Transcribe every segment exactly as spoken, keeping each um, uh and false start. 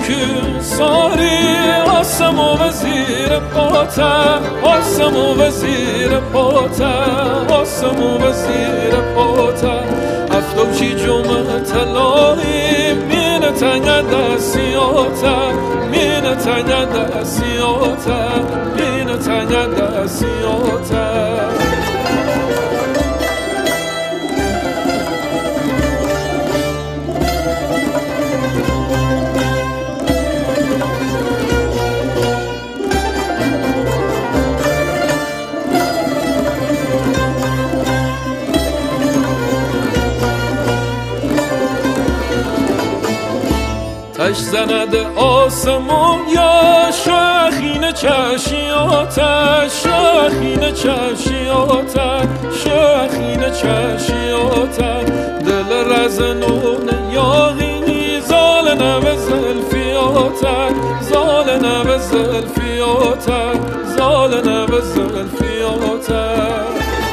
که ساری آسم و وزیر پاتا آسم و وزیر پاتا آسم و وزیر پاتا افتو چی جمعه تلایی مینه تنگه دستیاتا مینه تنگه دستیاتا مینه تنگه دستیاتا تش زند آسمون یا شاخین چشیاتش شاخین چشیاتش شاخین چشیاتش دل رزنون یاغی زال نو زلفیاتش زال نو زلفیاتش زال نو زلفیاتش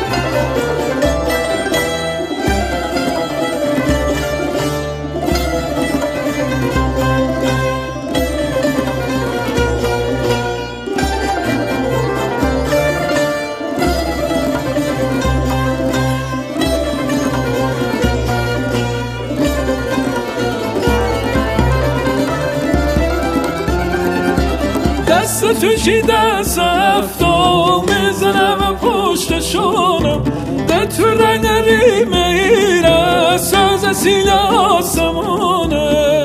دست توشی دست افتو میزنم پشتشونم ده تو رنگ ریمیره ساز سیل آسمونه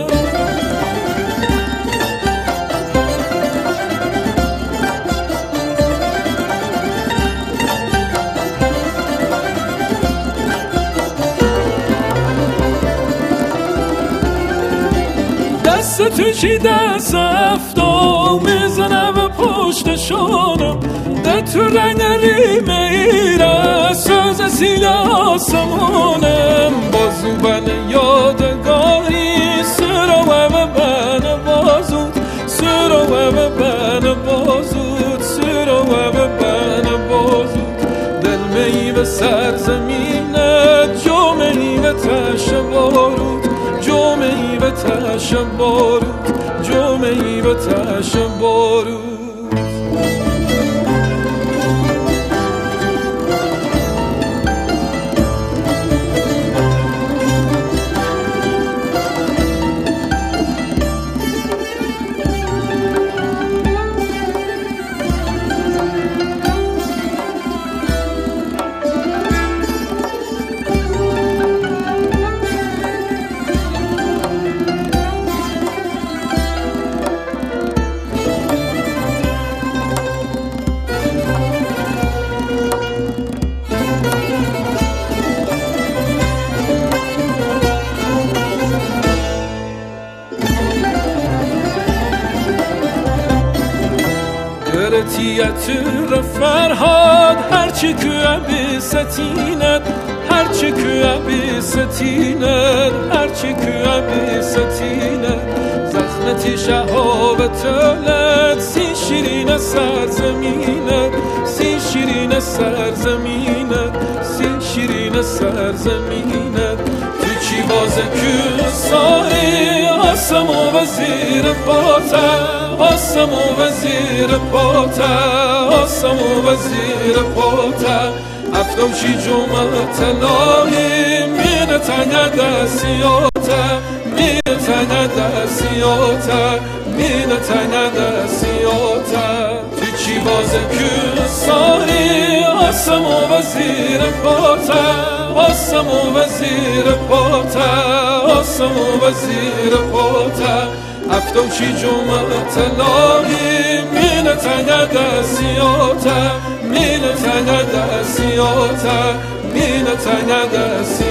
دست توشی دست افتو میزنم پشتشونم ده تو رنگ ریمیره ساز سیل آسمونم بازو بن یادگاری سرو و بن بازود سرو و بن بازود سرو و بن بازود دل میوه سرزمینت جو میوه تش بارود جو میوه تش بارود جو میوه تش بارود تیاتر فرهاد هرچی که بی ستینت هرچی که بی ستینت هرچی که بی ستینت زخمتی شهابتولت سی شیرین سرزمینت سی شیرین سرزمینت سی شیرین سرزمینت تو چی بازه که ساری آسم و وزیر پاتا آسم و وزیر پاتا آسم و وزیر پاتا افتو چی جمعه تلاهی مینه تنگه دستیاتا مینه تنگه دستیاتا مینه تنگه دستیاتا تو چی بازه که ساری آسم و وزیر پاتا آسم و وزیر پاتا آسم و وزیر پاتا افتو چی جمعه تلاهی مینه تنگه دستیاتا مینه تنگه دستیاتا مینه تنگه دستیاتا